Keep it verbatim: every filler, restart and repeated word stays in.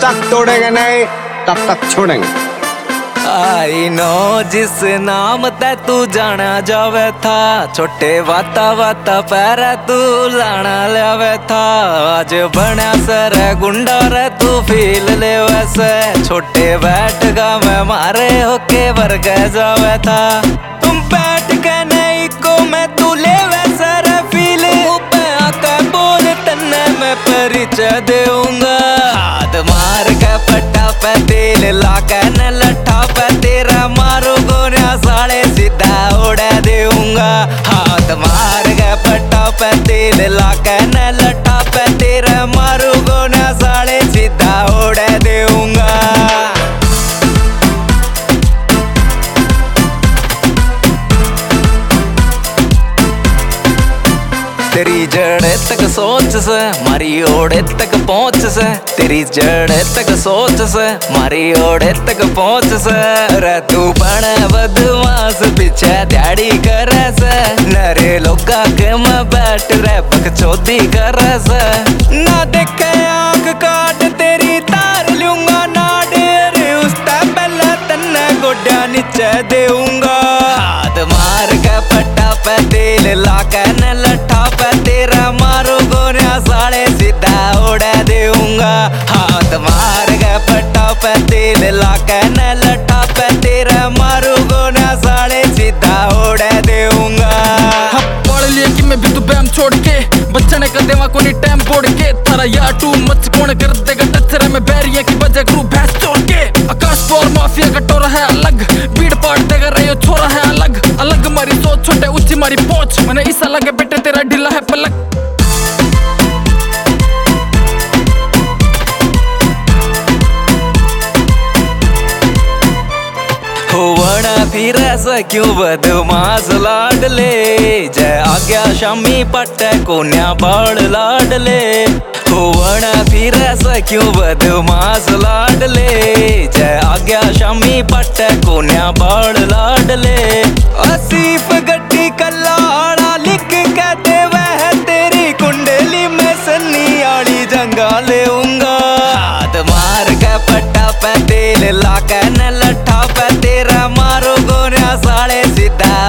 तक तोड़ेंगे नहीं तब तक छोड़ेंगे। आई नो जिस नाम ते तू जाना जावे था, छोटे वाता वाता पैरा तू लाना लावे था। आज बना सर गुंडा रे तू फील ले वैसे, छोटे बैठ गा मैं मारे होके वर्ग जावे था। तुम बैठ के नहीं को मैं तू ले वैसे रे फील, ऊपर आका बोल तन्ने मैं परिचय देऊंगा। हाथ मार के पट्टा पे तेल ला के न लट्ठा पे तेरा मारो गोरिया साले सीधा उड़ा देऊंगा। हाथ मार के पट्टा पे तेल ला के न लट्ठा पे तेरा मारो गोरिया साले सीधा उड़ा देऊंगा। तेरी जड़े तक सोच से मारी ओड़े तक पहुंच से, तेरी जड़े तक सोच से मारी ओड़े तक पहुंच से। रे तू बने बदमाश पीछे दिहाड़ी करे से, नरे लोगा के मैं बैठ रे बकचोदी करे से। ना देखे आंख काट तेरी तार लूंगा ना डेर, उसता पहले तन्ने गोड्या नीचे देऊंगा। हाथ मार के पट्टा पे तेल ला के न लट्ठा पे तेरा मारो गोरिया साले सीधा उड़ा देऊंगा। हाथ मार के पट्टा पे तेल ला के न लट्ठा पे तेरा मारो गोरिया साले सीधा उड़ा देऊंगा। पढ़ लिया कि मैं भी तू बैम छोड़ के बच्चने कर देवा कोनी टाइम बोड़ के, थारा यार टू मच कौन कर देगा टच रे मैं बैरिया की बजे ग्रुप भैंस छोड़ के। आकाश पौर माफिया का टोरा है अलग, भीड़ पाड़ देगा रे यो छोरा है अलग अलग। मारी सोच छोटे ऊंची मारी पहुंच, मैंने ऐसा लगे बेटे तेरा ढीला है पलक। होवना फिर ऐसा क्यों बदमाश लाडले, जय आज्ञा शामी पट्टे कोन्या बाड़ लाडले। होवना फिर ऐसा क्यों बदमाश लाडले, जय आज्ञा शामी पट्टे कोन्या बाड़ लाडले। आसिफ गड्डी कल्लाड़ा लिख के देवे है तेरी कुंडली में सन्नी आड़ी जंगा लेऊंगा। हाथ मार के पट्टा पे तेल ला के न लट्ठा पे तेरा मारो गोरिया साले सीधा